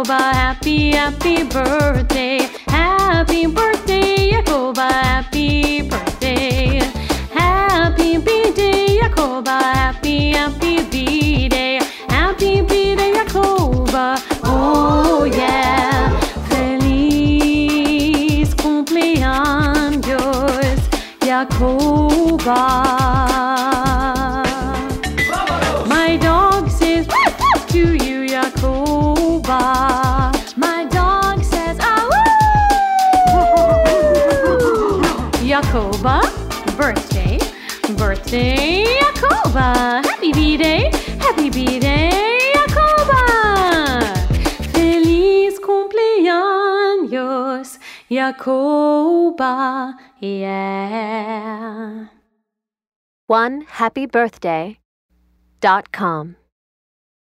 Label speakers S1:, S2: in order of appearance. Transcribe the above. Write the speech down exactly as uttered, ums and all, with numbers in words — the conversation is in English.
S1: Jacoba, happy, happy birthday. Happy birthday, Jacoba, happy birthday. Happy B-Day, Jacoba, happy, happy B-Day. Happy B-Day, Jacoba, oh yeah. Feliz cumpleaños, Jacoba. My dog says to you, Jacoba. My dog says, ah, woo! Jacoba, birthday, birthday, Jacoba. Happy B-Day, happy B-Day, Jacoba. Feliz cumpleaños, Jacoba, yeah.
S2: one happy birthday dot com